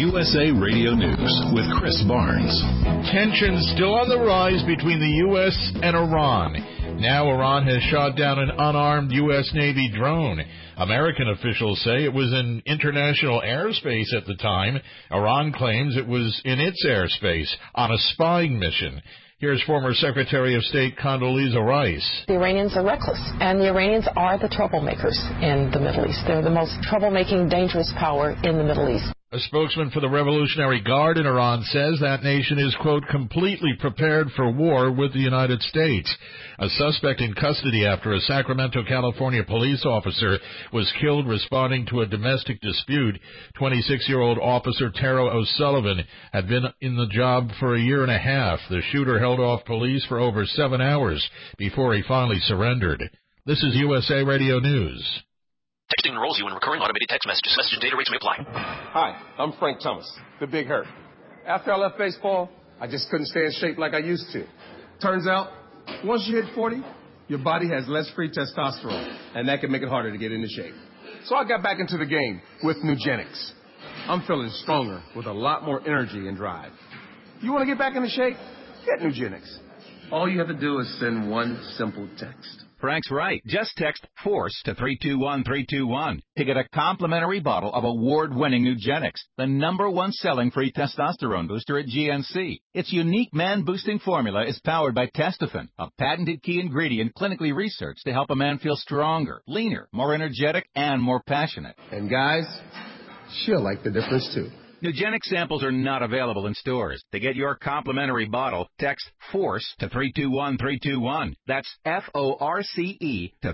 USA Radio News with Chris Barnes. Tensions still on the rise between the U.S. and Iran. Now Iran has shot down an unarmed U.S. Navy drone. American officials say it was in international airspace at the time. Iran claims it was in its airspace on a spying mission. Here's former Secretary of State Condoleezza Rice. The Iranians are reckless, and the Iranians are the troublemakers in the Middle East. They're the most troublemaking, dangerous power in the Middle East. A spokesman for the Revolutionary Guard in Iran says that nation is, quote, completely prepared for war with the United States. A suspect in custody after a Sacramento, California police officer was killed responding to a domestic dispute. 26-year-old Officer Tara O'Sullivan had been in the job for a year and a half. The shooter held off police for over 7 hours before he finally surrendered. This is USA Radio News. Texting enrolls you in recurring automated text messages. Message and data rates may apply. Hi, I'm Frank Thomas, the Big Hurt. After I left baseball, I just couldn't stay in shape like I used to. Turns out, once you hit 40, your body has less free testosterone, and that can make it harder to get into shape. So I got back into the game with Nugenics. I'm feeling stronger with a lot more energy and drive. You want to get back into shape? Get Nugenics. All you have to do is send one simple text. Frank's right. Just text FORCE to 321321 to get a complimentary bottle of award-winning Nugenics, the #1 selling free testosterone booster at GNC. Its unique man-boosting formula is powered by Testofen, a patented key ingredient clinically researched to help a man feel stronger, leaner, more energetic, and more passionate. And guys, she'll like the difference too. Nugenic samples are not available in stores. To get your complimentary bottle, text FORCE to 321321. That's FORCE to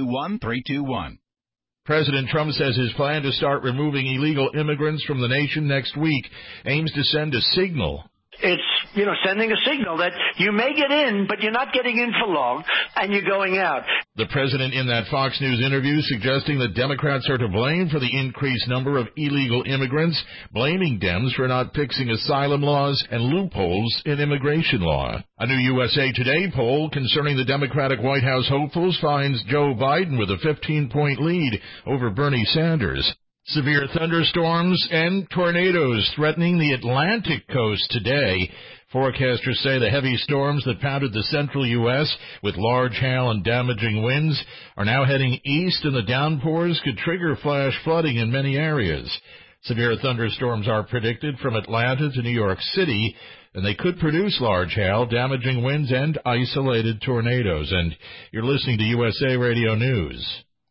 321321. President Trump says his plan to start removing illegal immigrants from the nation next week aims to send a signal. It's, sending a signal that you may get in, but you're not getting in for long, and you're going out. The president in that Fox News interview suggesting that Democrats are to blame for the increased number of illegal immigrants, blaming Dems for not fixing asylum laws and loopholes in immigration law. A new USA Today poll concerning the Democratic White House hopefuls finds Joe Biden with a 15-point lead over Bernie Sanders. Severe thunderstorms and tornadoes threatening the Atlantic coast today. Forecasters say the heavy storms that pounded the central U.S. with large hail and damaging winds are now heading east, and the downpours could trigger flash flooding in many areas. Severe thunderstorms are predicted from Atlanta to New York City, and they could produce large hail, damaging winds, and isolated tornadoes. And you're listening to USA Radio News.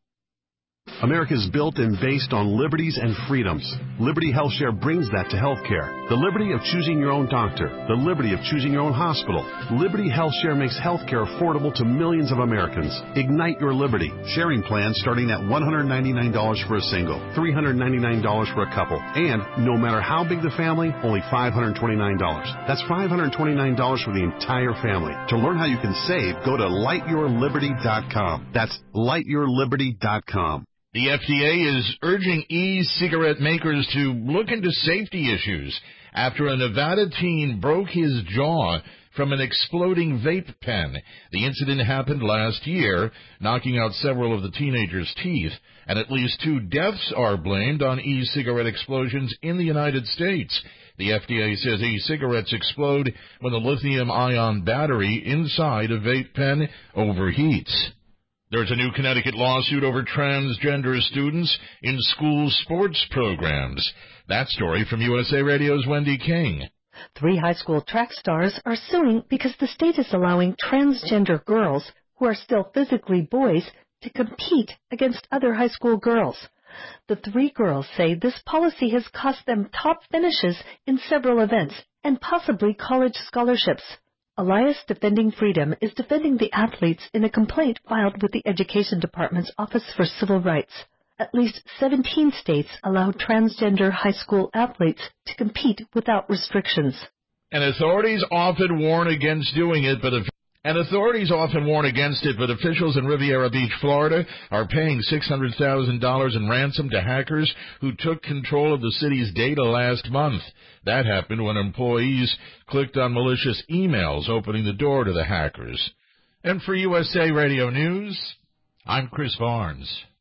America is built and based on liberties and freedoms. Liberty HealthShare brings that to healthcare. The liberty of choosing your own doctor. The liberty of choosing your own hospital. Liberty HealthShare makes healthcare affordable to millions of Americans. Ignite your liberty. Sharing plans starting at $199 for a single, $399 for a couple, and no matter how big the family, only $529. That's $529 for the entire family. To learn how you can save, go to lightyourliberty.com. That's lightyourliberty.com. The FDA is urging e-cigarette makers to look into safety issues after a Nevada teen broke his jaw from an exploding vape pen. The incident happened last year, knocking out several of the teenager's teeth, and at least 2 deaths are blamed on e-cigarette explosions in the United States. The FDA says e-cigarettes explode when the lithium-ion battery inside a vape pen overheats. There's a new Connecticut lawsuit over transgender students in school sports programs. That story from USA Radio's Wendy King. 3 high school track stars are suing because the state is allowing transgender girls, who are still physically boys, to compete against other high school girls. The 3 girls say this policy has cost them top finishes in several events and possibly college scholarships. Elias Defending Freedom is defending the athletes in a complaint filed with the Education Department's Office for Civil Rights. At least 17 states allow transgender high school athletes to compete without restrictions. And authorities often warn against doing it, but officials in Riviera Beach, Florida, are paying $600,000 in ransom to hackers who took control of the city's data last month. That happened when employees clicked on malicious emails, opening the door to the hackers. And for USA Radio News, I'm Chris Barnes.